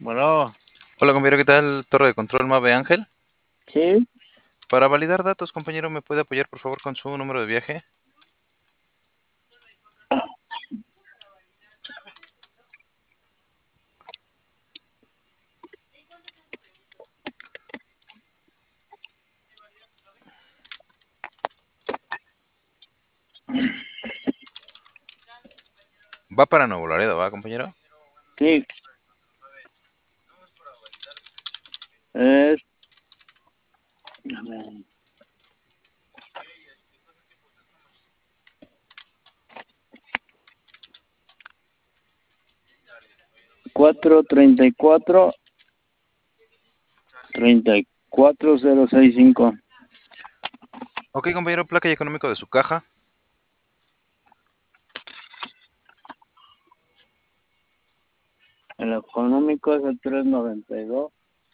Bueno, Hola compañero, ¿qué tal? Torre de control Mave Ángel. sí, Para validar datos, compañero, ¿me puede apoyar por favor con su número de viaje? Va para Nuevo Laredo, ¿va, compañero? sí, es, a ver, 434 34065. Ok, compañero, placa y económico de su caja. El económico es el 392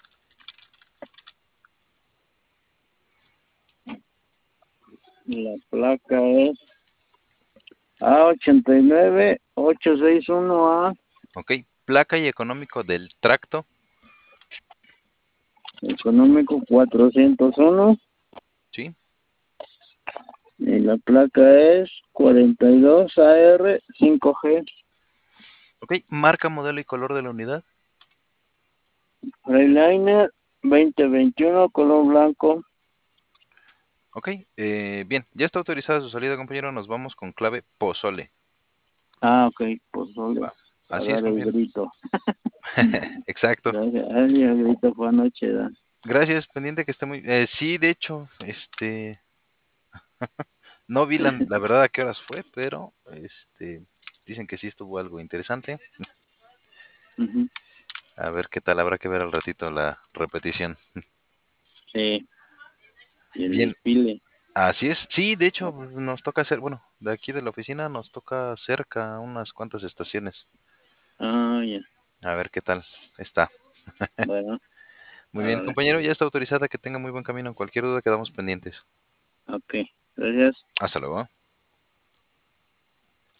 y la placa es A89861A, Ok, placa y económico del tracto. económico 401 Sí. y la placa es 42AR5G. Ok, marca, modelo y color de la unidad. Freiliner 2021 color blanco. Ok, bien, ya está autorizada su salida, compañero. Nos vamos con clave Pozole. Ok, pues solo Va. a Así es, dar el compañero. grito. Exacto. Gracias. Ay, el grito fue anoche, ¿da? Gracias, pendiente que esté muy... sí, de hecho, no vi la verdad a qué horas fue, pero dicen que sí estuvo algo interesante. Ujú. A ver qué tal, habrá que ver al ratito la repetición. Sí, y el Bien, desfile. así es. Sí, de hecho, nos toca hacer, bueno, de aquí de la oficina nos toca cerca unas cuantas estaciones. Ah, ya. A ver qué tal está. Bueno, Muy bien, ahora. compañero, ya está autorizada. Que tenga muy buen camino. Cualquier duda quedamos pendientes. Ok, gracias. Hasta luego.